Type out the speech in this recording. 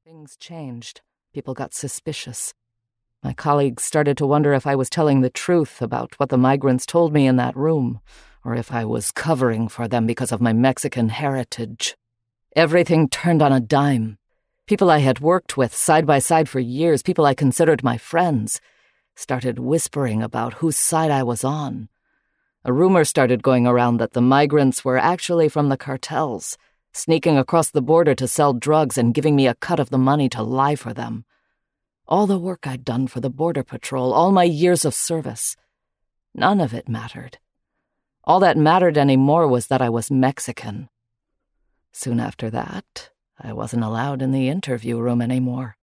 Things changed. People got suspicious. My colleagues started to wonder if I was telling the truth about what the migrants told me in that room, or if I was covering for them because of my Mexican heritage. Everything turned on a dime. People I had worked with side by side for years, people I considered my friends, started whispering about whose side I was on. A rumor started going around that the migrants were actually from the cartels, sneaking across the border to sell drugs and giving me a cut of the money to lie for them. All the work I'd done for the Border Patrol, all my years of service, none of it mattered. All that mattered anymore was that I was Mexican. Soon after that, I wasn't allowed in the interview room anymore.